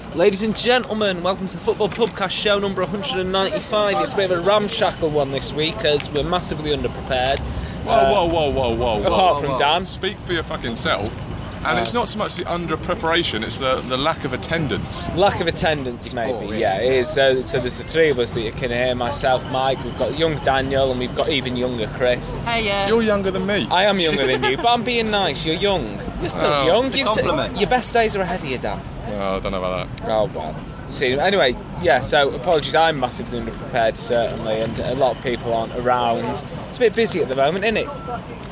Ladies and gentlemen, welcome to the Football Pubcast show number 195. It's a bit of a ramshackle one this week as we're massively underprepared. Whoa. Apart from Dan. Speak for your fucking self. And it's not so much the under-preparation, it's the lack of attendance. Lack of attendance, maybe, yeah, it is. So there's the three of us that you can hear, myself, Mike, we've got young Daniel, and we've got even younger Chris. Hey, You're younger than me. I am younger than you, but I'm being nice, you're young. You're still young. It's a compliment. Your best days are ahead of you, Dan. Oh, I don't know about that. Oh, well. See, anyway, yeah, so apologies, I'm massively underprepared, certainly, and a lot of people aren't around. It's a bit busy at the moment, isn't it?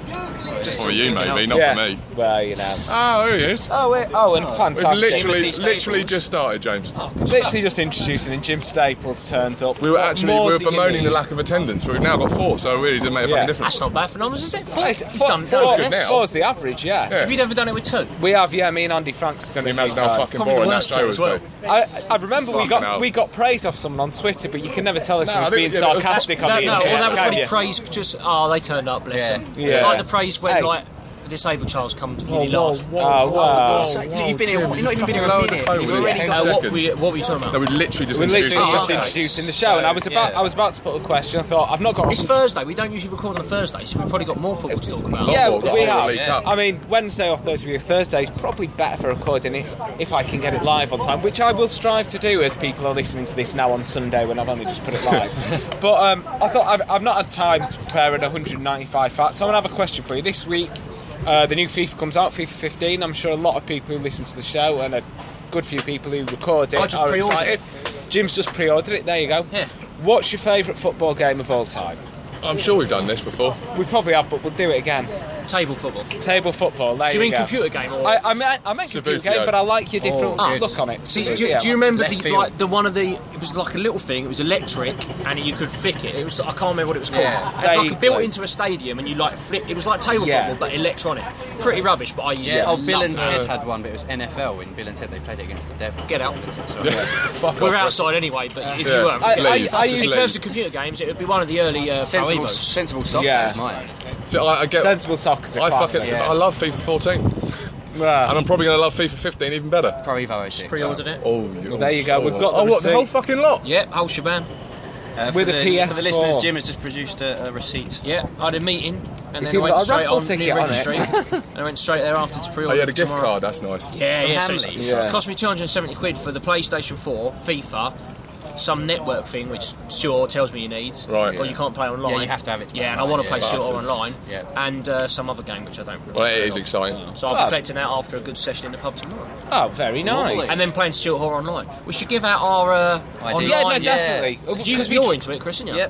For you, maybe, not for me. Well, you know. Oh, here he is. And fantastic. We've literally just started, James. Literally just introducing, and Jim Staples turned up. We were bemoaning the lack of attendance. We've now got 4, so it really didn't make a fucking difference. That's not bad for numbers, is it? Four's the average, yeah. Have you ever done it with 2? We have, yeah. Me and Andy Franks have done it. Imagine how fucking boring that show as would well. be. I remember we got praise off someone on Twitter, but you can never tell if she was being sarcastic on the internet. No, that was when he praised for just, they turned up, bless them. Yeah. Like the praise when, a disabled child's come to really last. You've been here, you've not even been here a minute. You've already got what were you talking about? No, we literally just introducing the show, and I was about to put a question. I thought I've not got. It's Thursday. We don't usually record on a Thursday, so we've probably got more football to talk about. Yeah, we have. Yeah. I mean, Wednesday or Thursday is probably better for recording it if I can get it live on time, which I will strive to do as people are listening to this now on Sunday when I've only just put it live. But I thought I've not had time to prepare an 195 facts. So I'm gonna have a question for you this week. The new FIFA comes out, FIFA 15. I'm sure a lot of people who listen to the show and a good few people who record it are excited. Jim's just pre-ordered it. There you go. Yeah. What's your favourite football game of all time? I'm sure we've done this before. We probably have, but we'll do it again. Table football. Table football. There do you mean go. computer game? Or I meant computer game, but I like your different look on it. See, do you remember the one of the? It was like a little thing. It was electric, and you could flick it. It was I can't remember what it was called. Yeah. It was like built into a stadium, and you flip. It was like table football, but electronic. Pretty rubbish, but I used it. Bill and Ted had one, but it was NFL. When Bill and Ted they played it against the Devil. Get out. We're outside anyway, but if you weren't, in terms of computer games, it would be one of the early sensible soccer. Yeah. Mine. So I get sensible soccer. I love FIFA 14. And I'm probably going to love FIFA 15 even better. Pro Evo 06. Just pre-ordered it. Well, there you go. We've got the whole fucking lot. Yep, whole shebang. With a PS4. For the listeners, Jim has just produced a receipt. Yeah, I had a meeting and then I went straight on ticket near registry. And I went straight there after to pre-order. Oh, you had a gift card. That's nice. Yeah. So it cost me £270 for the PlayStation 4, FIFA. Some network thing which Sure tells me you need, or you can't play online. Yeah, you have to have it. And I want to play Sure online, and some other game which I don't remember. Well, it is exciting. So I'll be collecting that after a good session in the pub tomorrow. Oh, very nice. And then playing Stuart Hall online. We should give out our online. Yeah, no, definitely. Because you're into it, Chris, aren't you? Yep.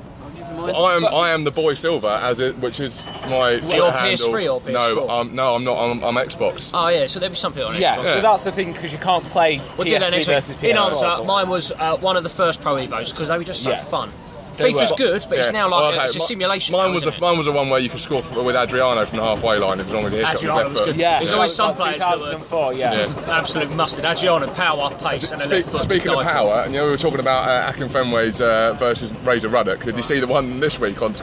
I am the Boy Silver, which is my Your handle. PS3 or PS4? No, I'm not. I'm Xbox. Oh yeah, so there'll be some people on Xbox. Yeah, so that's the thing because you can't play PS3 versus PS4. In answer, mine was one of the first Pro Evos because they were just so fun. FIFA's good, but it's now like it's a simulation. Mine was the one where you could score with Adriano from the halfway line. It was on with the hit shot. Adriano was good. Yeah, there's always some players that were 2004. absolute mustard. Adriano, power, pace, and a left foot. Speaking of power, and we were talking about Akinfenwa's versus Razor Ruddock. Did you see the one this week on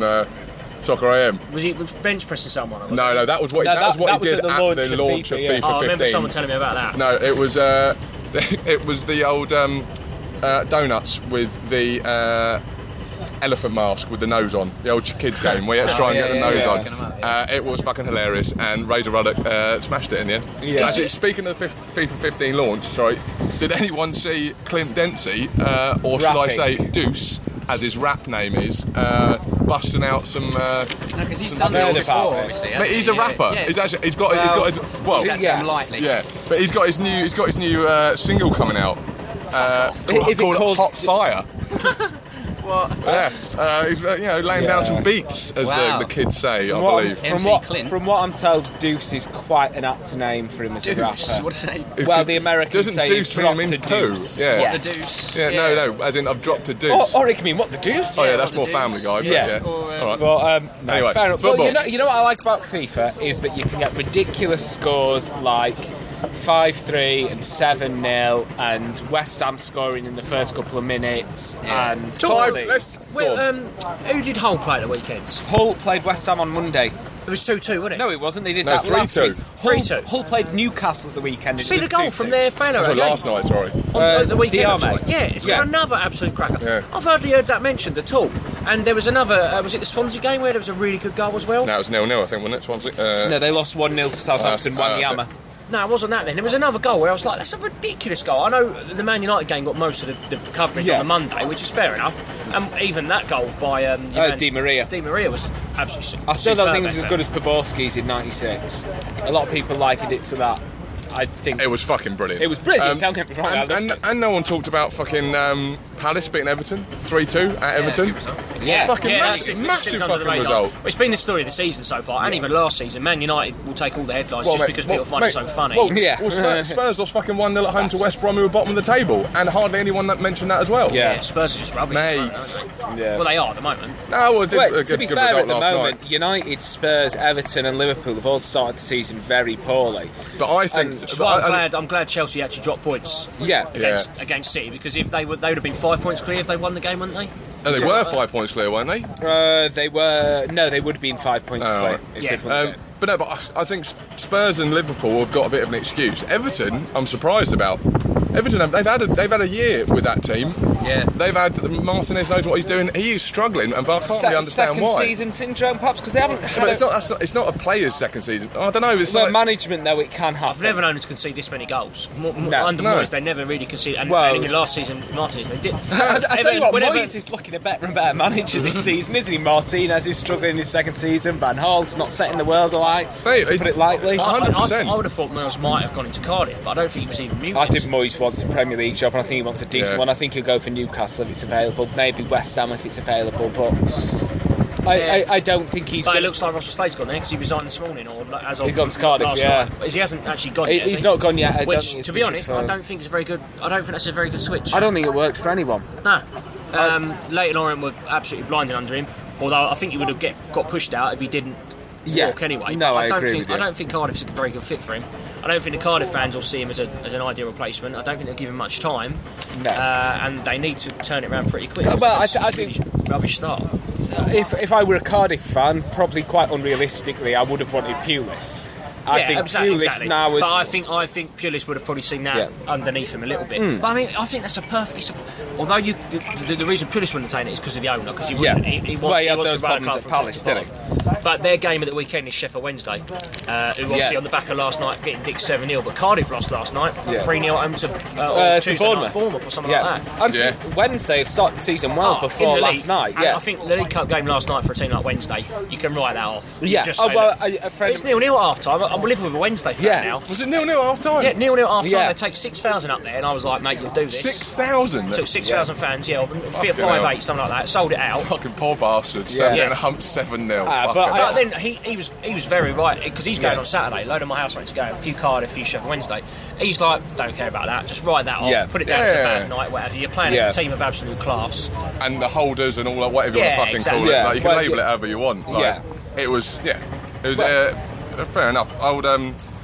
Soccer AM? Was he bench pressing someone? No, that was what he did at the launch of FIFA 15. I remember someone telling me about that. No, it was it was the old donuts with the elephant mask with the nose on, the old kids game where you had to try and get the nose on. It was fucking hilarious, and Razor Ruddock smashed it in the end. Actually, speaking of the FIFA 15 launch, did anyone see Clint Dempsey, or should I say Deuce, as his rap name is, busting out some? Because he's done it before, obviously. But he's a rapper. Yeah. He's got his lightly. Yeah, but he's got his new single coming out. Called Hot Fire. What? Yeah, he's laying down some beats, as the kids say, I believe. From what I'm told, Deuce is quite an apt name for him as a rapper. What does it say? Well, the Americans doesn't say Deuce mean to poo? deuce. Yeah. What the deuce? Yeah, no, as in I've dropped a deuce. Or it can mean what the deuce? Oh yeah, that's more Family Guy. But yeah. All right. Well, anyway, fair enough. football. Well, you know what I like about FIFA is that you can get ridiculous scores like 5-3 and 7-0 and West Ham scoring in the first couple of minutes and who did Hull play at the weekends? Hull played West Ham on Monday. It was 2-2, wasn't it? No, it wasn't. They did No, that last 3-2. week. 3-2. Hull played Newcastle at the weekend. See the goal from their fan That's area last night, sorry. on the weekend. Diarmay. Yeah, it's got another absolute cracker. Yeah. I've hardly heard that mentioned at all. And there was another, was it the Swansea game where there was a really good goal as well? No, it was 0-0, I think, wasn't it, Swansea? No, they lost 1-0 to Southampton, Wanyama. No, it wasn't that then. There was another goal where I was like, that's a ridiculous goal. I know the Man United game got most of the coverage on the Monday, which is fair enough. And even that goal by Di Maria. Di Maria was absolutely I still don't think it was as good as Poborski's in '96. A lot of people likened it to that. I think it was fucking brilliant. It was brilliant. Don't get me wrong. And no one talked about fucking Palace beating Everton 3-2 at Everton. Massive fucking result. Well, it's been the story of the season so far, and even last season. Man United will take all the headlines because people find it so funny. Spurs lost fucking 1-0 at home to West Brom, who were bottom of the table, and hardly anyone that mentioned that as well. Yeah, Spurs are just rubbish. Mate. Well, they are at the moment. No, well, to be fair, at the moment, United, Spurs, Everton, and Liverpool have all started the season very poorly. But I think. I'm glad Chelsea actually dropped points. Against City, because if they would have been 5 points clear if they won the game, wouldn't they? No, they were 5 points clear, weren't they? They were. No, they would have been 5 points clear. But I think Spurs and Liverpool have got a bit of an excuse. Everton, I'm surprised about. Everton, they've had a year with that team. Yeah, they've had Martinez knows what he's doing. He is struggling, but I can't really understand why. Second season syndrome, perhaps, because they haven't. But it's not a player's second season. I don't know. It's like management, though. It can happen. I've never known them to concede this many goals. Under No. Moyes, they never really conceded. And even last season, Martinez, they did. I tell you what, Moyes is looking a better and better manager this season, isn't he? Martinez is struggling in his second season. Van Gaal's not setting the world alight. To put it lightly. 100%. I would have thought Moyes might have gone into Cardiff, but I don't think he was even muted. I think Moyes wants a Premier League job, and I think he wants a decent one. I think he'll go for Newcastle if it's available, maybe West Ham if it's available, but I don't think he's. But it looks like Russell Slade's gone there because he resigned this morning, or as of he's gone to Cardiff. Night. He hasn't actually gone yet. He's not gone yet. Which, to be honest, I don't think it's very good. I don't think that's a very good switch. I don't think it works for anyone. No. Leyton Orient were absolutely blinding under him. Although I think he would have got pushed out if he didn't walk anyway. No, I don't think Cardiff's a very good fit for him. I don't think the Cardiff fans will see him as an ideal replacement. I don't think they'll give him much time. No. And they need to turn it around pretty quick. Well, I think rubbish start. If I were a Cardiff fan, probably quite unrealistically, I would have wanted Pulis. I think Pulis now is. But I think Pulis would have probably seen that underneath him a little bit. But I mean, I think that's a perfect. Although the reason Pulis wouldn't have taken it is because of the owner, because he wouldn't. He had those problems at Palace, didn't he? But their game of the weekend is Sheffield Wednesday, who obviously on the back of last night getting dicked 7-0, but Cardiff lost last night 3-0 home to Bournemouth or something like that. And Wednesday have started the season well before last night. I think the League Cup game last night for a team like Wednesday, you can write that off. Yeah. It's 0-0 at half time. I'm living with a Wednesday fan now. Was it 0-0 at half time? Yeah, 0-0 at half time. They take 6,000 up there, and I was like, mate, you'll do this. 6,000? Took 6,000 fans, 5-8, something like that. Sold it out. Fucking poor bastards. Getting humped 7-0. But then he was very right, because he's going on Saturday. A load of my housemates are going. A few Cardiff, a few Sheffield Wednesday. He's like, don't care about that. Just write that off. Put it down as a bad night, whatever. You're playing a team of absolute class. And the holders and all that, whatever you want to fucking call it. Like, you can label it however you want. Like, it was fair enough. I would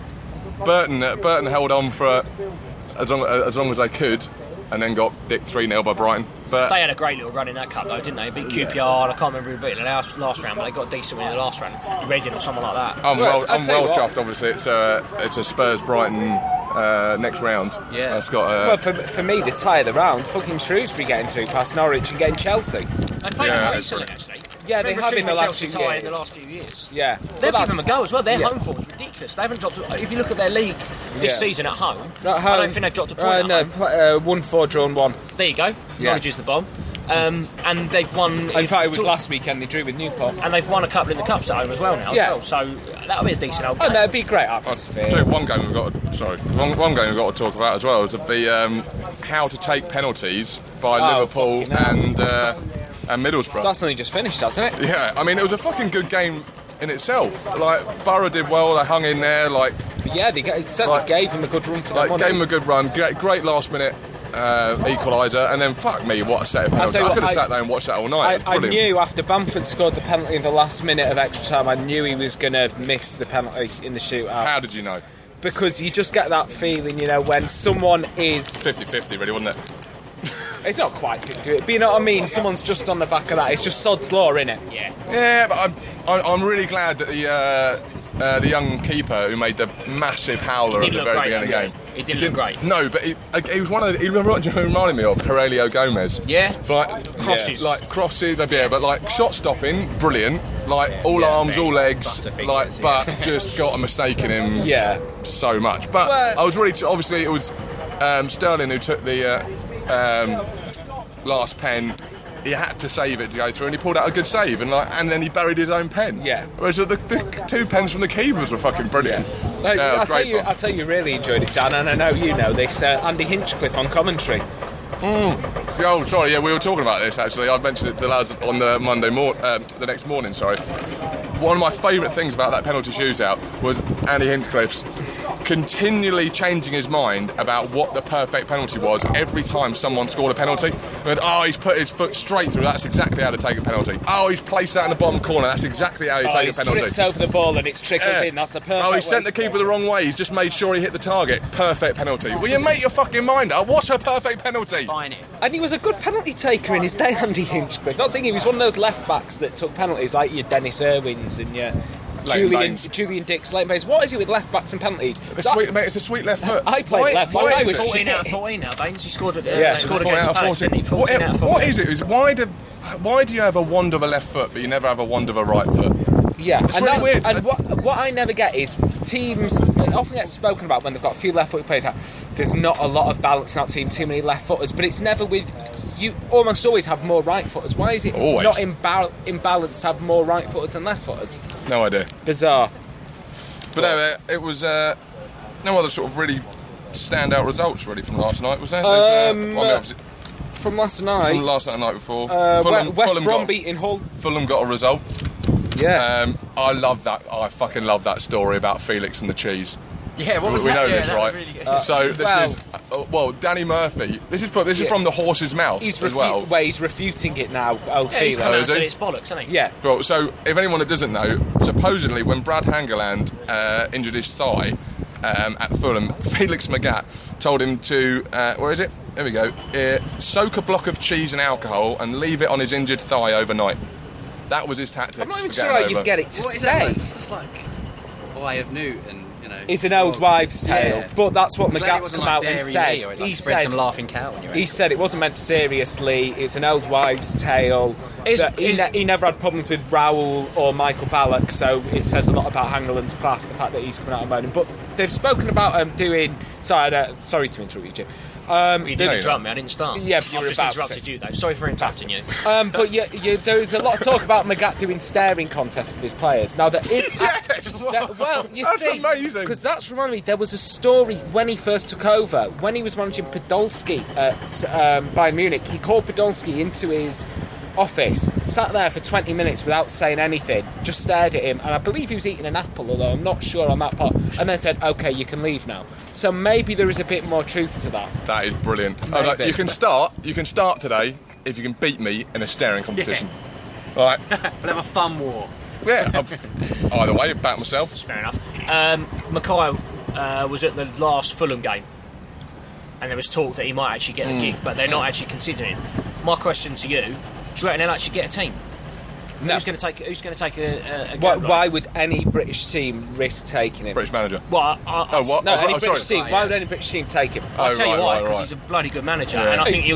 Burton held on for as long as they could, and then got dicked 3-0 by Brighton. But they had a great little run in that cup, though, didn't they? Beat QPR. I can't remember who beat it in the last round, but they got a decent win in the last round. Reading or something like that. I'm well chuffed. Obviously, it's a Spurs Brighton next round. Yeah. It's got. For me, the tie of the round, fucking Shrewsbury getting through past Norwich and getting Chelsea. They played them recently, actually. Yeah, they have in the last few years. Yeah, they've given them a go as well. Their home form is ridiculous. They haven't dropped. If you look at their league this season at home, I don't think they've dropped a point. 1-4, drawn 1. There you go. Norwich is the bomb. And they've won. In fact, it was last weekend they drew with Newport, and they've won a couple in the cups at home as well now. So that'll be a decent old game. Oh, that'd be great atmosphere. One game we've got to talk about as well is how to take penalties by Liverpool and Middlesbrough. That's only just finished, hasn't it? Yeah, I mean it was a fucking good game in itself. Like Borough did well, they hung in there. They certainly gave him a good run for their money. Gave him a good run, great last minute equaliser, and then fuck me, what a set of penalties. I could have sat there and watched that all night. I knew after Bamford scored the penalty in the last minute of extra time, I knew he was going to miss the penalty in the shootout. How did you know? Because you just get that feeling, when someone is 50-50 really, wasn't it? It's not quite 50, but you know what I mean? Someone's just on the back of that. It's just sod's law, innit? Yeah. Yeah, but I'm really glad that the young keeper who made the massive howler at the very beginning of the game. He didn't look great. No, but he was one of the. He reminded me of Aurelio Gomez. Yeah. Like crosses. Like crosses, yeah, but like shot stopping, brilliant. Like all arms, all legs, but just got a mistake in him. So much. But I was really obviously it was Sterling who took the last pen. He had to save it to go through, and he pulled out a good save, and then he buried his own pen. Yeah. Whereas the 2 pens from the keepers were fucking brilliant. I'll tell you, really enjoyed it, Dan, and I know you know this. Andy Hinchcliffe on commentary. Oh, sorry. Yeah, we were talking about this actually. I mentioned it to the lads on the the next morning. Sorry. One of my favourite things about that penalty shootout was Andy Hinchcliffe's continually changing his mind about what the perfect penalty was every time someone scored a penalty. He's put his foot straight through, that's exactly how to take a penalty. He's placed that in the bottom corner, that's exactly how you take a penalty. He's tripped over the ball and it's trickled in, that's the perfect he sent the keeper the wrong way, he's just made sure he hit the target. Perfect penalty. Will you make your fucking mind up? What's a perfect penalty? Fine it. And he was a good penalty taker in his day, Andy Hinchcliffe. I was thinking he was one of those left-backs that took penalties like your Dennis Irwins and your Julian Dix, Leighton Baines. What is it with left-backs and penalties? It's a sweet left foot. I played left back. I was 14 out of 14 now, Baines. He scored against Palace, didn't he? 14 out of 14. What is it? Why do you have a wand of a left foot but you never have a wand of a right foot? Yeah, it's really weird. And what I never get is teams often get spoken about when they've got a few left-footed players. There's not a lot of balance in our team, too many left-footers, but it's never with. You almost always have more right-footers. Why is it not in balance to have more right-footers than left-footers? No idea. Bizarre. But no, it was no other sort of really standout results really from last night, was there? From last night. From last night before. West Brom beating Hull. Fulham got a result. Yeah. I love that. I fucking love that story about Felix and the cheese. Yeah, what was that? We know this, right? Really so this is Danny Murphy. This is from the horse's mouth as well. He's refuting it now. He's come out and said it's bollocks, hasn't he? Yeah. Well, so if anyone that doesn't know, supposedly when Brad Hangeland injured his thigh at Fulham, Felix Magath told him to where is it? There we go. Soak a block of cheese in alcohol and leave it on his injured thigh overnight. That was his tactic. I'm not even sure how you'd get it to say. It's like Eye of Newton. It's an old wives' tale, but that's what Magath's come out and said. He said some laughing cow. He said it wasn't meant seriously. It's an old wives' tale. He never had problems with Raul or Michael Ballack, so it says a lot about Hangeland's class, the fact that he's coming out and moaning. But they've spoken about doing. Sorry to interrupt you, Jim. You didn't interrupt me, I didn't start. Yeah, but you were about interrupted you though. Sorry for interrupting you. But there's a lot of talk about Magath doing staring contests with his players. Now there is that's amazing. Because that's reminded me, there was a story when he first took over, when he was managing Podolski at Bayern Munich. He called Podolski into his office, sat there for 20 minutes without saying anything, just stared at him, and I believe he was eating an apple, although I'm not sure on that part, and then said, okay, you can leave now. So maybe there is a bit more truth to that. That is brilliant. You can start today if you can beat me in a staring competition. Yeah. Right. We'll have a fun war. Yeah. Either way, back myself. That's fair enough. Mackay was at the last Fulham game, and there was talk that he might actually get the gig, but they're not actually considering. My question to you: do you reckon they'll actually get a team? No. Who's going to take a go? Why would any British team risk taking him? British manager. Well, any British team. Why would any British team take him? I'll tell you why, because he's a bloody good manager, and I think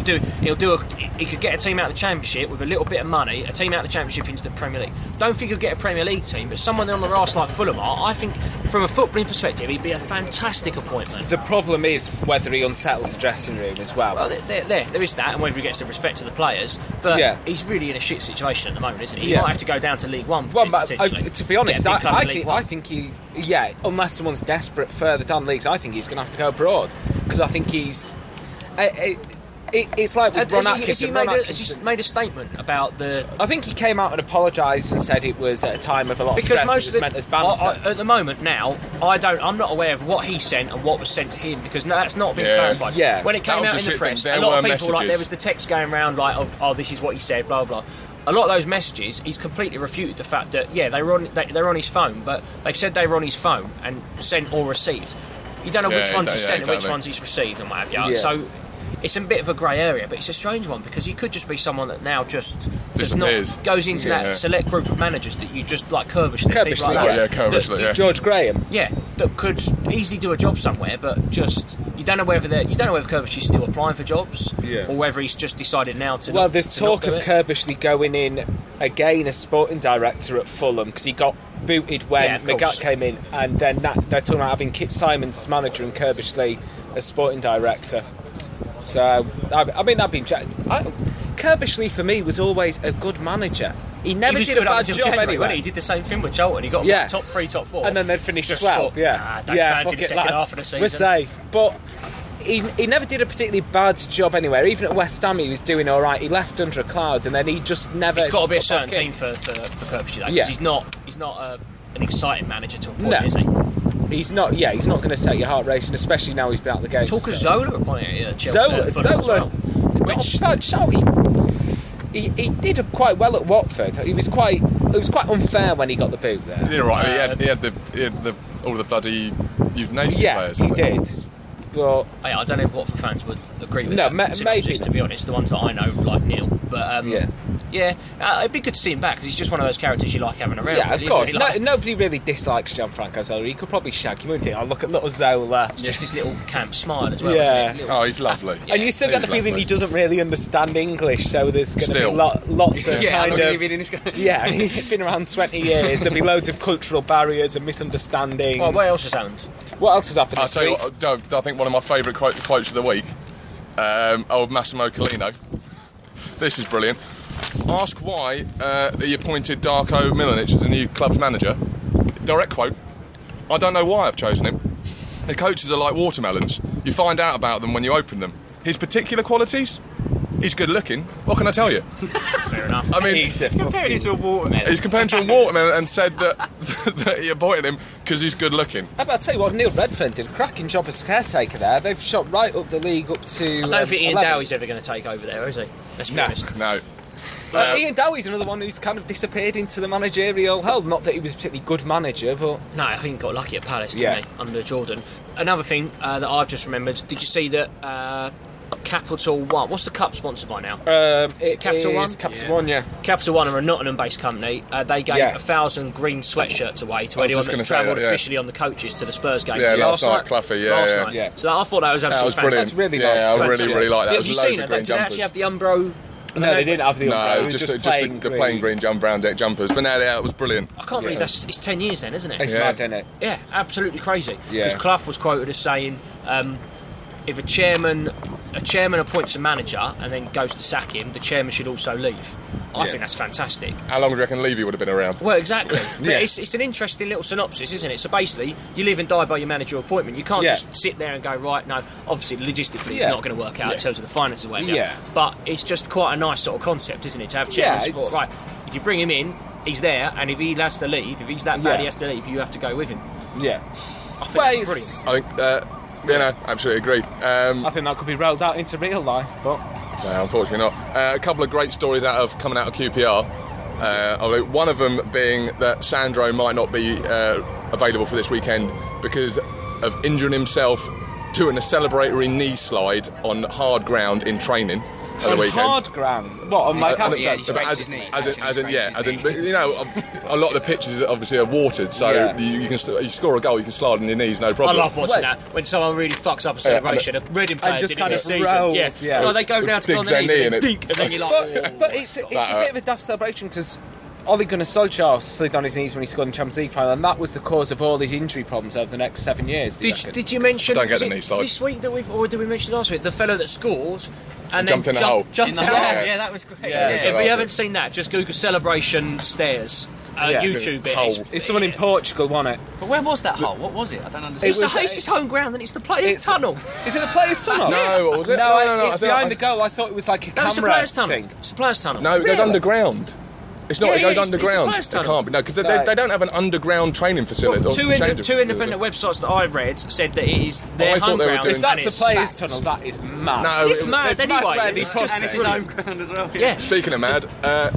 he could get a team out of the Championship with a little bit of money, a team out of the Championship into the Premier League. Don't think he'll get a Premier League team, but someone on the arse like Fulham are, I think, from a footballing perspective, he'd be a fantastic appointment. The problem is whether he unsettles the dressing room as well. Well, there is that, and whether he gets the respect of the players, but he's really in a shit situation at the moment, isn't he? He might have to go down to League One, to be honest, I think he, unless someone's desperate further down the leagues, I think he's going to have to go abroad, because I think he's. It's like with Ron Atkinson. Has he made a statement about the? I think he came out and apologised and said it was at a time of a lot of stress. Because most meant as banter. At the moment now, I'm not aware of what he sent and what was sent to him, because that's not been clarified. Yeah. When it came out in the press, a lot of people there was the text going around this is what he said, blah blah. A lot of those messages, he's completely refuted the fact that they're on his phone, but they've said they were on his phone and sent or received. You don't know which ones he's sent and which ones he's received and what have you. Yeah. So it's a bit of a grey area, but it's a strange one because he could just be someone that now just goes into that select group of managers that you just like Kerbishley. George Graham. Yeah, that could easily do a job somewhere, but just you don't know whether Kerbishley's still applying for jobs or whether he's just decided now to. Well, there's talk of Kerbishley going in again as sporting director at Fulham because he got booted when McGatt came in, and then they're talking about having Kit Simons as manager and Kerbishley as sporting director. So, I mean, Kerbishley for me was always a good manager. He never did a bad job anyway. He did the same thing with Charlton. He got top 3, top 4. And then they'd finished 12th, don't fancy the second half of the season. We're safe. But he never did a particularly bad job anywhere. Even at West Ham, he was doing all right. He left under a cloud, and then he just never... It's got to be a certain team for Kerbishley, though, because he's not an exciting manager to a point, is he? He's not going to set your heart racing, especially now he's been out of the game. Talk of Zola appointing at Zola. He did quite well at Watford. It was quite unfair when he got the boot there. Yeah, right. He had all the bloody Udinese players. Yeah, he did. But I don't know if Watford fans would agree with that. Maybe, to be honest, the ones that I know, like Neil. But it'd be good to see him back because he's just one of those characters you like having around. Yeah, of course. Nobody really dislikes Gianfranco Zola. He could probably shag him, wouldn't he? Oh, look at little Zola. It's just his little camp smile as well. Yeah. Isn't it? He's lovely. And you still get the feeling he doesn't really understand English, so there's going to be lots of kind of... Yeah, he's been around 20 years. There'll be loads of cultural barriers and misunderstandings. Well, what else has happened? What else has happened this week? I think one of my favourite quotes of the week, old Massimo Collino. This is brilliant. Ask why he appointed Darko Milanic as the new club's manager. Direct quote. I don't know why I've chosen him. The coaches are like watermelons. You find out about them when you open them. His particular qualities? He's good looking. What can I tell you? Fair enough. I mean, he's compared him to a watermelon. He's compared to a watermelon and said that he appointed him because he's good looking. I'll tell you what, Neil Redfern did a cracking job as caretaker there. They've shot right up the league up to... I don't think Ian Dowie's ever going to take over there, is he? Let's be honest. No. Ian Dowie's another one who's kind of disappeared into the managerial hell. Not that he was a particularly good manager, but... No, I think he got lucky at Palace, didn't he, under Jordan. Another thing that I've just remembered, did you see that Capital One... What's the cup sponsored by now? Is it Capital One? Capital One, yeah. Capital One are a Nottingham-based company. They gave 1,000 green sweatshirts away to anyone that travelled officially on the coaches to the Spurs game. Yeah, last night, Cloughie, last night. So I thought that was absolutely fantastic. That's really nice. I really like that. Have you seen it? Did they actually have the Umbro... No, they didn't have the Umbro. No, just the plain green brown deck jumpers. But no, it was brilliant. I can't believe it's 10 years then, isn't it? It's mad, isn't it? Yeah, absolutely crazy. Because Clough was quoted as saying, if a chairman appoints a manager and then goes to sack him, the chairman should also leave. I think that's fantastic. How long do you reckon Levy would have been around? Well, exactly. But it's an interesting little synopsis, isn't it? So basically, you live and die by your managerial appointment. You can't just sit there and go, right, no, obviously, logistically, it's not going to work out in terms of the finances or whatever. Yeah. But it's just quite a nice sort of concept, isn't it? To have chairman support. Right, if you bring him in, he's there, and if he has to leave, if he's that bad he has to leave, you have to go with him. Yeah. I think that's brilliant. I think, absolutely agree. I think that could be rolled out into real life, but... No, unfortunately not. A couple of great stories coming out of QPR. One of them being that Sandro might not be available for this weekend because of injuring himself doing a celebratory knee slide on hard ground in training at the weekend. Hard ground? What, on like as in, you know, a lot of the pitches obviously are watered, so you score a goal, you can slide on your knees, no problem. I love watching that when someone really fucks up a celebration. A Reading player just did kind it of this season. rolls, Well, they go down to go on their knees and then you're like, but it's a bit of a daft celebration because Ole Gunnar Solskjaer slid on his knees when he scored in the Champions League final, and that was the cause of all his injury problems over the next 7 years. Did you mention? Don't get the knee slide. This week or did we mention last week the fellow that scored and jumped in the hole? Jumped in the hole. Yeah, that was great. If you haven't seen that, just Google celebration stairs. YouTube it. It's someone in Portugal won it. But where was that hole? What was it? I don't understand. It's his home ground and it's the players' tunnel. Is it the players' tunnel? No, what was it? No, it's behind the goal. I thought it was like a camera it's the players' tunnel. thing. It's the players' tunnel. No, it goes underground. It's not. It goes underground. It can't be. No, because they don't have an underground training facility. Two independent websites that I read said that it is their home ground. If that's the players' tunnel, that is mad. No, it's mad anyway. It's his home ground as well. Yeah. Speaking of mad,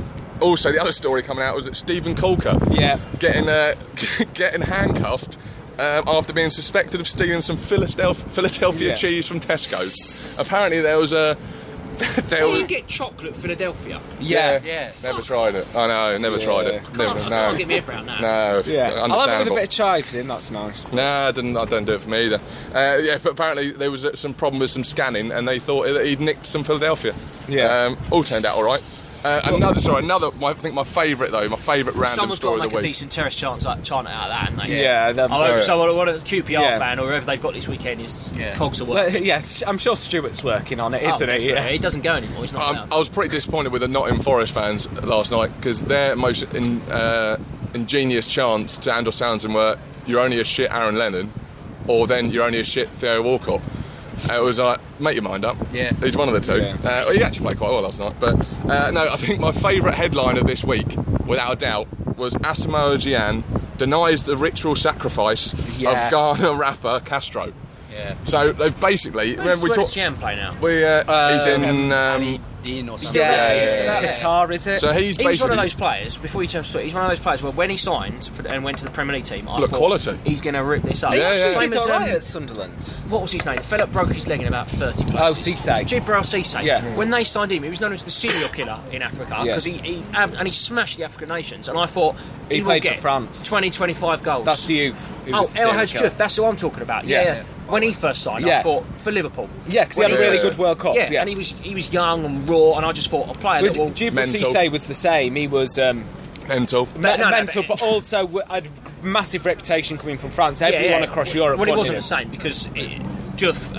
also the other story coming out was that Stephen Colker, getting handcuffed after being suspected of stealing some Philadelphia cheese from Tesco. Apparently there was a... you get chocolate Philadelphia? Yeah. Never tried it. I know, never tried it. Can't get me around that. No, I love it with a bit of chives in, that's nice. No, I don't do it for me either. But apparently there was some problem with some scanning and they thought that he'd nicked some Philadelphia. All turned out alright. Another. I think my favourite though. My favourite random story of the week. Someone's got to make a decent terrace chant out of that, haven't they? Yeah. So what a QPR fan or whoever they've got this weekend is cogs of work. Yes, I'm sure Stuart's working on it, isn't he? Yeah. He doesn't go anymore. He's not. I was pretty disappointed with the Nottingham Forest fans last night because their most ingenious chants to Andros Townsend were "You're only a shit Aaron Lennon," or then "You're only a shit Theo Walcott." It was like, make your mind up. Yeah. He's one of the two. Yeah. He actually played quite well last night. But no, I think my favourite headline of this week, without a doubt, was Asamoah Gyan denies the ritual sacrifice of Ghana rapper Castro. Yeah. So they've basically... Where's Gyan play now? He's in... Or something. Qatar, is it? So he's one of those players. Before you turn to he's one of those players where when he signed and went to the Premier League team, I thought quality. He's going to rip this up. He did alright at Sunderland. What was his name? Philip broke his leg in about 30 places. Oh, Cisse. Jibril Cisse. Yeah. When they signed him, he was known as the serial killer in Africa because he smashed the African nations. And I thought he played for France. 20, 25 goals. That's Diouf. El Hadji Diouf. That's who I'm talking about. Yeah. When he first signed, I thought for Liverpool. Yeah, because he had a really good World Cup. Yeah, and he was young and raw, and I just thought a player that will. Jibril Cisse was the same. He was mental, but also had a massive reputation coming from France. Everyone across Europe. Well, it wasn't the same because Diouf.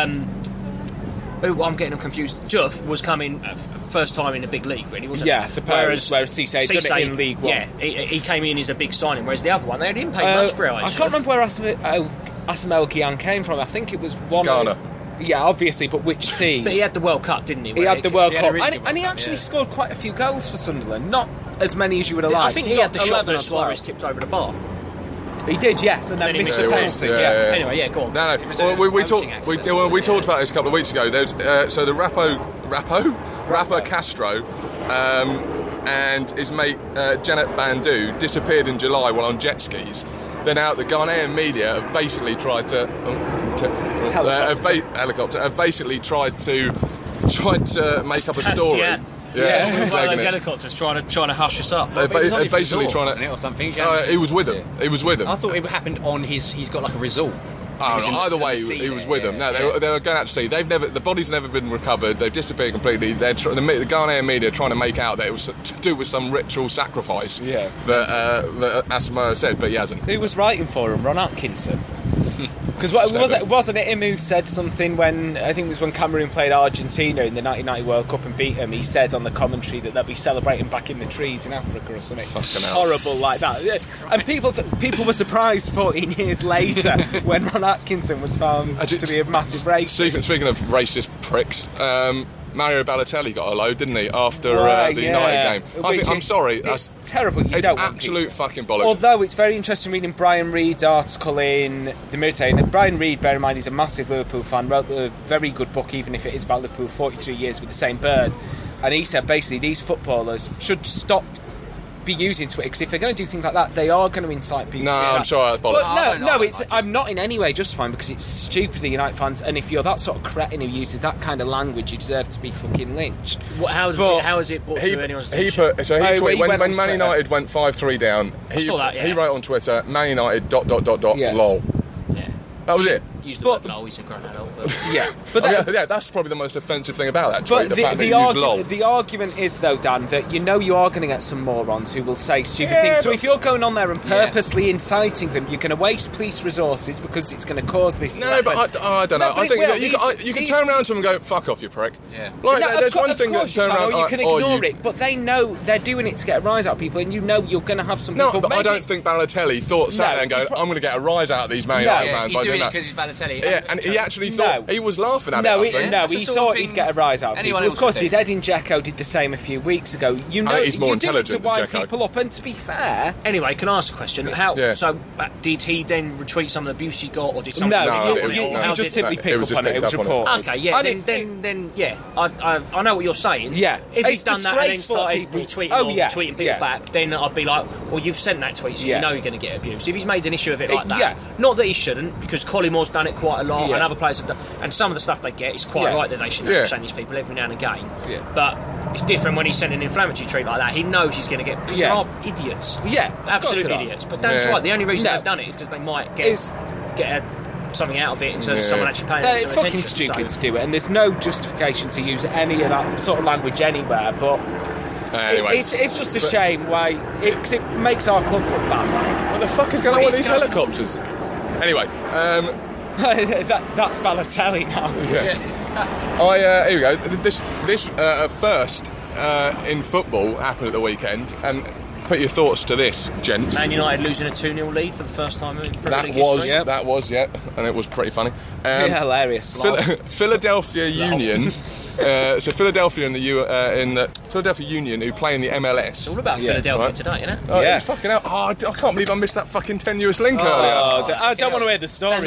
I'm getting them confused. Diouf was coming first time in a big league, really, wasn't it? Yeah, I suppose. Whereas Cisse done it in League One. Yeah, he came in as a big signing, whereas the other one they didn't pay much for it. I can't remember where Asamoah Gyan came from. I think it was Ghana. Yeah, obviously, but which team? But he had the World Cup, didn't he? He had the World Cup, and he actually scored quite a few goals for Sunderland. Not as many as you would have liked. I think he had the shot that Suarez tipped over the bar. He did, yes, and then missed the penalty. Anyway, go on. No. Well, we talked about this a couple of weeks ago. There's so the rapper Castro. And his mate Janet Bandu disappeared in July while on jet skis. Then out the Ghanaian media have basically tried to have basically tried to make up a story. One of those helicopters trying to hush us up. They're basically trying to. Or something. He was with him. He was with him. I thought it happened on his. He's got like a resort. Either way, he was with them. No, they were going out to sea. The body's never been recovered. They've disappeared completely. The Ghanaian media are trying to make out that it was to do with some ritual sacrifice. That Asamoah said, but he hasn't. Who was writing for him? Ron Atkinson. Because wasn't it him who said something when I think it was when Cameroon played Argentina in the 1990 World Cup and beat them? He said on the commentary that they'll be celebrating back in the trees in Africa or something horrible like that. And people were surprised 14 years later when Ron Atkinson was found to be a massive racist. Speaking of racist pricks. Mario Balotelli got a load, didn't he, after the United game? I'm sorry. It's terrible. It's absolute fucking bollocks. Although it's very interesting reading Brian Reed's article in The Mirror. And Brian Reed, bear in mind, he's a massive Liverpool fan, wrote a very good book, even if it is about Liverpool, 43 years with the same bird. And he said basically these footballers should stop be using Twitter, because if they're going to do things like that, they are going to incite people. No, I'm sorry, that's bollocks. I'm not in any way justifying, because it's stupid the United fans, and if you're that sort of cretin who uses that kind of language, you deserve to be fucking lynched. How is it brought to anyone's attention? When Man United went 5-3 down, he wrote on Twitter, Man United ... lol. Yeah. That was it. Use the word lol, he's a grown adult. That's probably the most offensive thing about that tweet, the fact that you use lol. The argument is, though, Dan, that you are going to get some morons who will say stupid things. So if you're going on there and purposely inciting them, you're going to waste police resources because it's going to cause this. No, but I don't know. I think you can turn around to them and go, fuck off, you prick. Yeah. There's one thing that turn around... Or you can ignore it, but they know they're doing it to get a rise out of people, and you're going to have some people... No, but I don't think Balotelli sat there and go, I'm going to get a rise out of these Man United fans by doing that. Balotelli. Yeah, and he actually thought he was laughing at it. He thought he'd get a rise out of people. Of course, he did. Edin Dzeko did the same a few weeks ago. He's more intelligent to wind people up. And to be fair, anyway, can I ask a question? So did he then retweet some of the abuse he got, or did something? He just simply picked up on it. It was reported. Okay, yeah. Then I know what you're saying. Yeah, if he's done that and then started retweeting or tweeting people back, then I'd be like, well, you've sent that tweet, so you know you're going to get abused. If he's made an issue of it like that, not that he shouldn't, because Collimore's done it quite a lot, and other players have done, and some of the stuff they get is quite right that they should shame these people every now and again. But it's different when he's sending an inflammatory tweet like that. He knows he's going to get, because there are idiots. Yeah, absolute idiots. But Dan's right. The only reason they've done it is because they might get something out of it in terms of someone actually paying them some attention. They're fucking stupid to do it, and there's no justification to use any of that sort of language anywhere, but anyway, it's just a shame why, because it makes our club look bad. What the fuck is going on with these helicopters? Anyway, that's Balotelli now. Here we go. This first in football happened at the weekend, and put your thoughts to this, gents. Man United losing a 2-0 lead for the first time in Premier League history. That was, and it was pretty funny. Hilarious. Philadelphia Union. So Philadelphia Philadelphia Union, who play in the MLS. It's all about Philadelphia today, isn't it? Oh, fucking hell. I can't believe I missed that fucking tenuous link earlier. I don't want to hear the story.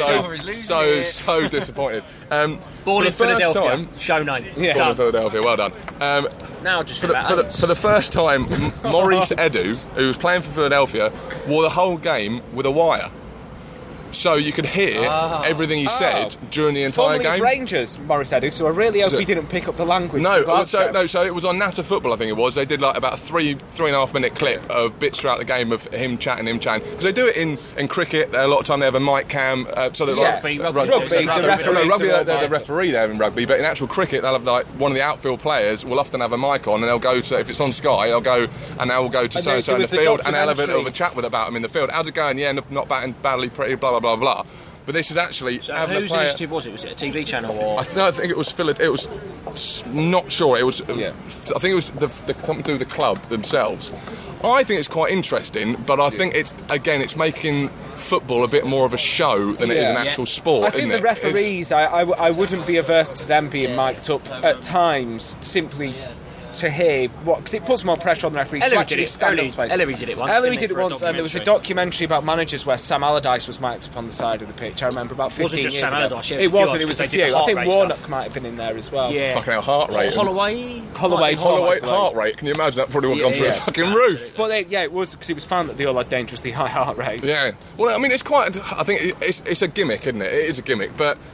So disappointed. Born in Philadelphia. Show name. Born in Philadelphia. Well done. Now just for the first time, Maurice Edu, who was playing for Philadelphia, wore the whole game with a wire. So you could hear everything he said during the entire game. Rangers, Maurice Edu, so I really hope he didn't pick up the language. So it was on Natter Football, I think it was. They did like about a 3.5 minute clip of bits throughout the game of him chatting. Because they do it in cricket. A lot of time they have a mic cam. Rugby. They're the referee there in rugby, but in actual cricket they'll have like one of the outfield players will often have a mic on, and they'll go to, if it's on Sky, they'll go to so and so in the field, and they'll have a bit of a chat about him in the field. How's it going? Yeah, not batting badly, pretty, blah blah blah blah. But this is actually. So whose initiative was it? Was it a TV channel or? I think it was It was not sure. It was. I think it was something to do with the club themselves. I think it's quite interesting, but I think it's making football a bit more of a show than it is an actual sport. I think the referees, I wouldn't be averse to them being mic'd up at times, simply to hear what, because it puts more pressure on the referees to actually stand up. Ellery did it once. And there was a documentary about managers where Sam Allardyce was mic'd up on the side of the pitch. I remember about 15 years ago. It wasn't. It was a few. I think Warnock might have been in there as well. Yeah. Fucking hell, heart rate. Holloway heart rate. Can you imagine that probably would have gone through a fucking roof? But it was because it was found that they all had dangerously high heart rates. Yeah. Well, I mean, it's quite. I think it's a gimmick, isn't it? It is a gimmick,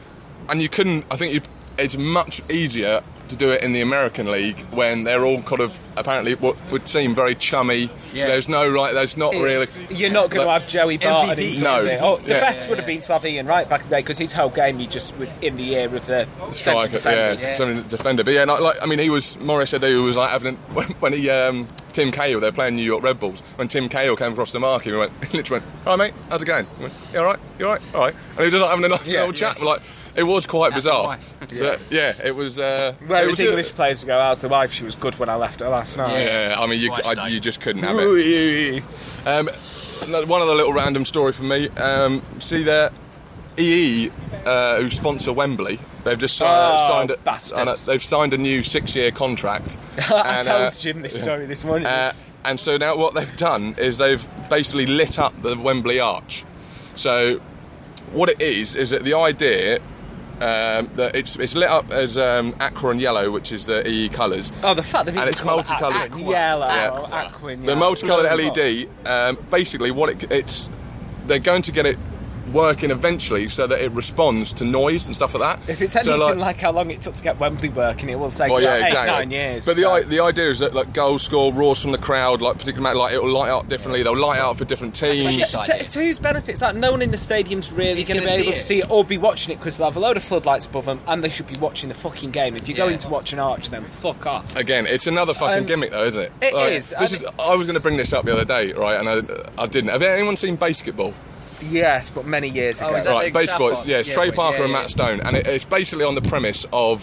it's much easier to do it in the American League when they're all kind of apparently what would seem very chummy. There's no there's not really. You're not going to have Joey Barton. No. The best would have been to have Ian Wright back in the day, because his whole game he just was in the ear of the striker, defender. But he was Maurice Edu was like having when he Tim Cahill, they're playing New York Red Bulls. When Tim Cahill came across the market, he literally went, "All right, mate, how's it going?" He went, "You all right? You all right? All right." And he was just like having a nice little chat, it was quite bizarre. It was. Whereas English players would go, "How's the wife? She was good when I left her last night." Yeah, I mean, you just couldn't have it. One other little random story from me. See there, EE, who sponsor Wembley, they've just signed a new 6-year contract. I told Jim this story this morning. And so now what they've done is they've basically lit up the Wembley Arch. So what it is that the idea. That it's lit up as aqua and yellow, which is the EE colours. Oh, the fact that it's multicoloured. Yellow, aqua and yellow. The multicoloured LED. Basically, they're going to get it working eventually so that it responds to noise and stuff like that. If it's anything like how long it took to get Wembley working, it will take 8-9 years. But the idea is that goal score, roars from the crowd, particularly it will light up differently. They'll light up for different teams. To whose benefits? No one in the stadium's really going to be able to see it or be watching it, because they'll have a load of floodlights above them and they should be watching the fucking game. If you're going to watch an arch, then fuck off. Again, it's another fucking gimmick though, isn't it? It is. I was going to bring this up the other day, right? And I didn't. Have anyone seen BASEketball? Yes, but many years ago. Right, basically, it's Trey Parker and Matt Stone, and it's basically on the premise of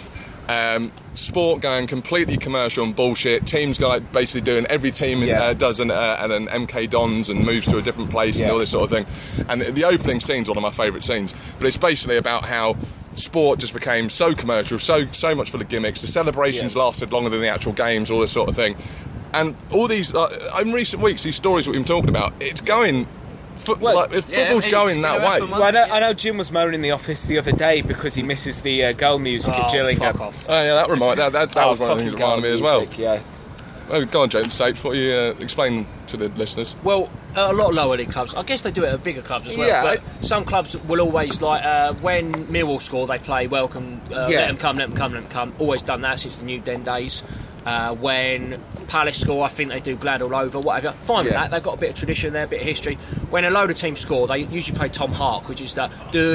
Sport going completely commercial and bullshit. Teams basically doing every team does an MK Dons and moves to a different place and all this sort of thing. And the opening scene's one of my favourite scenes. But it's basically about how sport just became so commercial, so much full of gimmicks. The celebrations lasted longer than the actual games, all this sort of thing. And all these in recent weeks, these stories we've been talking about, it's going. Football's going that way. Well, I know Jim was moaning in the office the other day because he misses the goal music at Gillingham. Fuck off. Oh yeah, that was one of the things that reminded me as well. Yeah. Oh, go on, James Stapes. What are you explain to the listeners? Well, a lot of lower league clubs. I guess they do it at bigger clubs as well. Yeah, but some clubs will always when Millwall score, they play welcome. Let them come. Always done that since the New Den days. When Palace score, I think they do Glad All Over, whatever. Fine with that, they've got a bit of tradition there, a bit of history. When a load of teams score, they usually play Tom Hark, which is the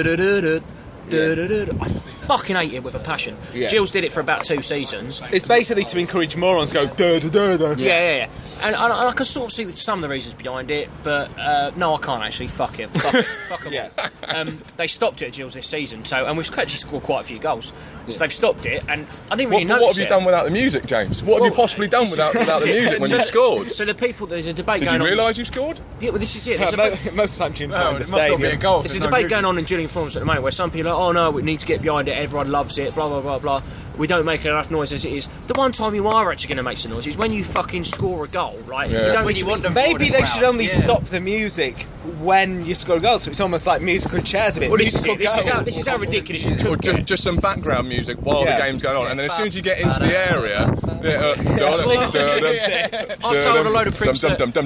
I fucking hate it with a passion. Gills did it for about 2 seasons. It's basically to encourage morons to go Yeah. And I can sort of see some of the reasons behind it, but no, I can't actually. Fuck it. Fuck them. They stopped it at Gills this season, and we've actually scored quite a few goals. So they've stopped it, and I didn't really notice what have you done without the music, James? What have you possibly done without the music when you've scored? So there's a debate going on. Did you realise you scored? Yeah, well, this is it. Most of the time Jim's not in the stadium. There's a debate going on in Gillingham forums at the moment where some people are like, oh no, we need to get behind it, everyone loves it, blah blah blah blah. We don't make enough noise as it is. The one time you are actually going to make some noise is when you fucking score a goal, right? Yeah. You don't when you want them. Maybe they should only stop the music when you score a goal, so it's almost like musical chairs a bit. Well, this is how ridiculous it could get. Just some background music while the game's going on, and then as soon as you get into the area, I've told a load of pricks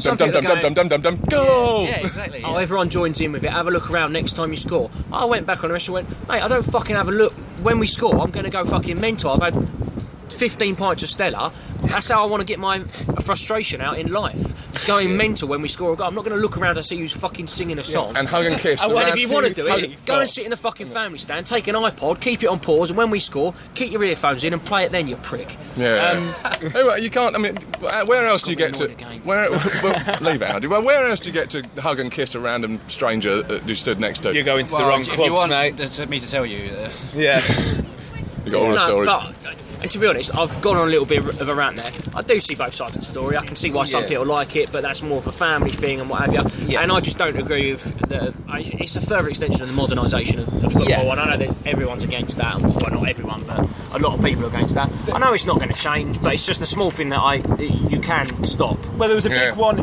go! Yeah, exactly. Oh, everyone joins in with it. Have a look around next time you score. I went back on the restaurant and went, mate, I don't fucking have a look. When we score, I'm going to go fucking mental. I've had 15 pints of Stella. That's how I want to get my frustration out in life. It's going mental when we score a goal. I'm not going to look around to see who's fucking singing a song. And hug and kiss. And if you want to do it, go and sit in the fucking family stand, take an iPod, keep it on pause, and when we score, keep your earphones in and play it then, you prick. Yeah. You can't, I mean, where else do you get to... leave it, Andy. Well, where else do you get to hug and kiss a random stranger that you stood next to? You're going to the wrong clubs, mate. Me to tell you. Yeah. You got all the stories. And to be honest, I've gone on a little bit of a rant there. I do see both sides of the story. I can see why some people like it, but that's more of a family thing and what have you. Yeah. And I just don't agree with it's a further extension of the modernisation of football. Yeah. And I know everyone's against that. Well, not everyone, but a lot of people are against that. I know it's not going to change, but it's just a small thing that you can stop. Well, there was a big one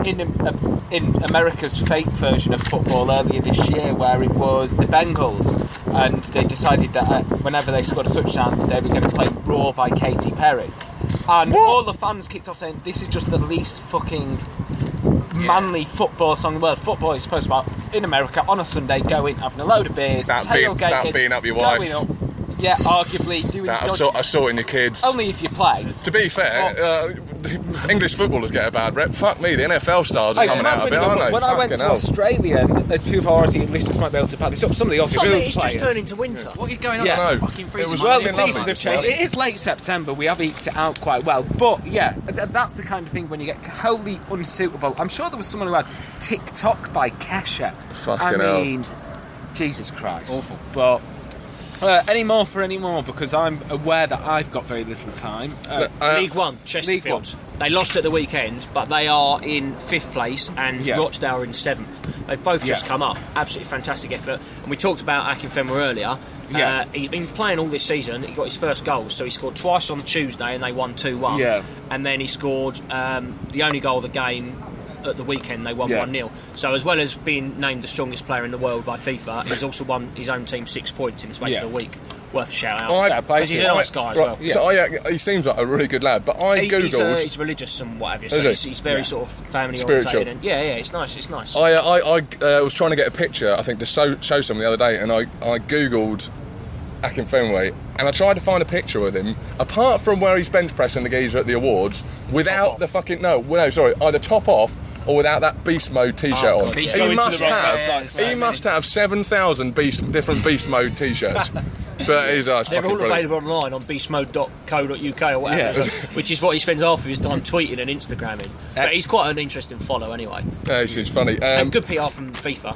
in America's fake version of football earlier this year, where it was the Bengals, and they decided that whenever they scored a touchdown, they were going to play Raw by Katy Perry. And all the fans kicked off saying, this is just the least fucking manly football song in the world. Football is supposed to be about, in America, on a Sunday, going, having a load of beers, tailgating, beating up your wife. Yeah, arguably doing assaulting your kids. Only if you play. To be fair, English footballers get a bad rep. Fuck me, the NFL stars are coming out a bit, aren't they? When I went to Australia, a few of our Aussie listeners might be able to back this up. Some of the Aussie rules it's just turning to winter. What is going on? Yeah. Fucking freezing. Well, the seasons have changed. It is late September. We have eked it out quite well. But yeah, that's the kind of thing when you get wholly unsuitable. I'm sure there was someone who had TikTok by Kesha. Fucking hell. Jesus Christ. Awful. But... any more, because I'm aware that I've got very little time. League One, Chesterfield. They lost at the weekend, but they are in 5th place, and Rochdale are in 7th. They've both just come up. Absolutely fantastic effort. And we talked about Akinfenwa earlier. He's been playing all this season. He got his first goal, so he scored twice on Tuesday, and they won 2-1. Yeah. And then he scored the only goal of the game. At the weekend they won 1-0. So as well as being named the strongest player in the world by FIFA, he's also won his own team 6 points in the space of a week. Worth a shout out. Because he's a nice guy as well. Yeah. So he seems like a really good lad. But I googled. He's religious and whatever. So he's very sort of family oriented. And it's nice. It's nice. I was trying to get a picture, I think, to show someone the other day, and I googled Akinfenwa, and I tried to find a picture with him, apart from where he's bench pressing the geezer at the awards, without the fucking either top off or without that beast mode t-shirt on. He must have 7,000 different beast mode t-shirts. But he's they're all available online on beastmode.co.uk or whatever, which is what he spends half of his time tweeting and Instagramming. But he's quite an interesting follow anyway. Yeah, he's funny. And good PR from FIFA.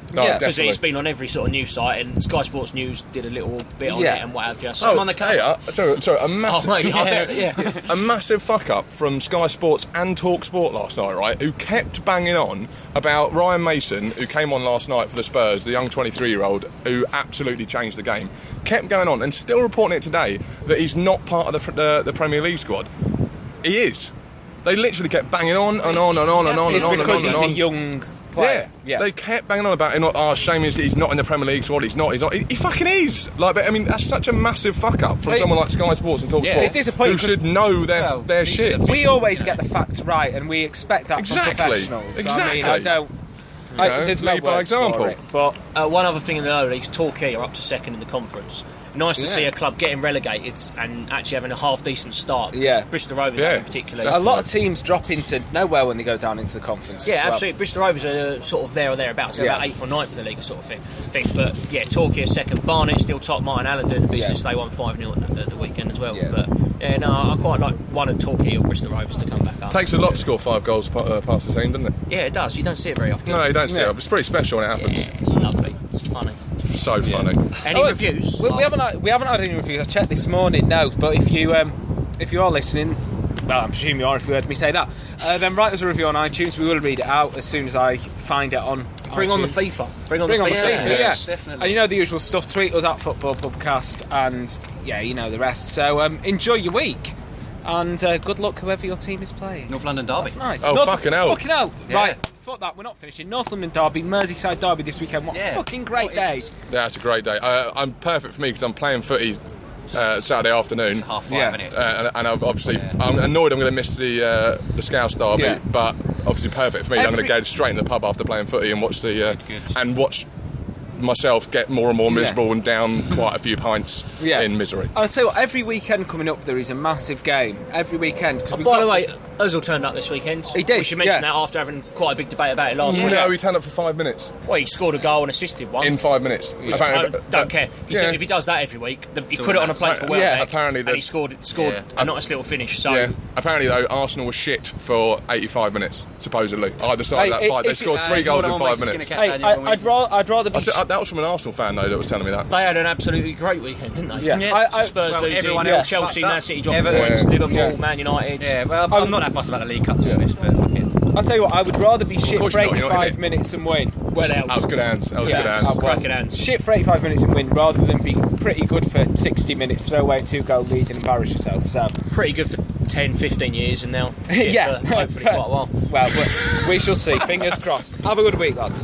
because it's been on every sort of news site, and Sky Sports News did a little bit on it and what have you. So I'm on the cover. Sorry, a massive, a massive fuck up from Sky Sports and Talk Sport last night, right? Who kept banging on about Ryan Mason, who came on last night for the Spurs, the young 23-year-old who absolutely changed the game. Kept going on and still reporting it today that he's not part of the Premier League squad. He is. They literally kept banging on and on and on and on and on and on. Because he's a young player. Yeah, they kept banging on about it. Shame is he's not in the Premier League squad. He's not. He fucking is. Like, I mean, that's such a massive fuck up from someone like Sky Sports and Talk Sport, it's disappointing who should know their shit. We always get the facts right, and we expect that from professionals. Exactly. I mean, I don't. There's no by example. for it, but one other thing in the lower leagues, Torquay are up to second in the conference. Nice to see a club getting relegated and actually having a half decent start. Bristol Rovers in particular. Definitely. A lot of teams drop into nowhere when they go down into the conference. Yeah, absolutely. Bristol Rovers are sort of there or thereabouts. They're about 8th or 9th in the league, sort of thing. But yeah, Torquay is second. Barnet still top. Martin Allen doing the business. They won 5-0 at the weekend as well. But I quite like one of Torquay or Bristol Rovers to come back up. Takes a lot to score 5 goals past the scene, doesn't it? Yeah, it does. You don't see it very often. No, you don't see it. It's pretty special when it happens. Yeah, it's lovely. It's funny. So funny. Any reviews? We haven't had any reviews. I checked this morning. No, but if you are listening, well, I'm presuming you are. If you heard me say that, then write us a review on iTunes. We will read it out as soon as I find it on. Bring iTunes. On the FIFA. Bring on the FIFA. Yeah, definitely. And you know the usual stuff. Tweet us at Football Pubcast, and you know the rest. So enjoy your week. And good luck whoever your team is playing. North London Derby. That's nice. Fucking hell. Fucking hell. Yeah. Right, fuck that, we're not finishing. North London Derby, Merseyside Derby this weekend. What a fucking great day. Yeah, it's a great day. I'm perfect for me because I'm playing footy Saturday afternoon. It's 5:30, isn't it? And I've obviously, I'm annoyed I'm going to miss the Scouse Derby, but obviously perfect for me. I'm going to go straight in the pub after playing footy and watch and watch myself get more and more miserable and down quite a few pints in misery. I'll tell you what, every weekend coming up there is a massive game. Every weekend. By the way, Ozil turned up this weekend. He did. We should mention that after having quite a big debate about it last week. No, he turned up for 5 minutes. Well, he scored a goal and assisted one. In 5 minutes. Don't care. If he does that every week, he put it on a plate for Welbeck, apparently and he scored a nice little finish. So apparently though, Arsenal was shit for 85 minutes, supposedly. Either side of that fight, they scored 3 goals in 5 minutes. I'd rather be... That was from an Arsenal fan though that was telling me that. They had an absolutely great weekend, didn't they? Yeah. Spurs losing, everyone else Chelsea, Man City dropping Everton, points, Liverpool, Man United. Yeah, well, I'm not that fussed about the League Cup, to be honest, but I'll tell you what, I would rather be shit course for you're not, 85 minutes and win. Well out. That was good hands. Cracking hands. Shit for 85 minutes and win rather than be pretty good for 60 minutes, throw away a 2-goal lead and embarrass yourself. So pretty good for 10, 15 years and now shit for hopefully quite a while. Well, we shall see. Fingers crossed. Have a good week, lads.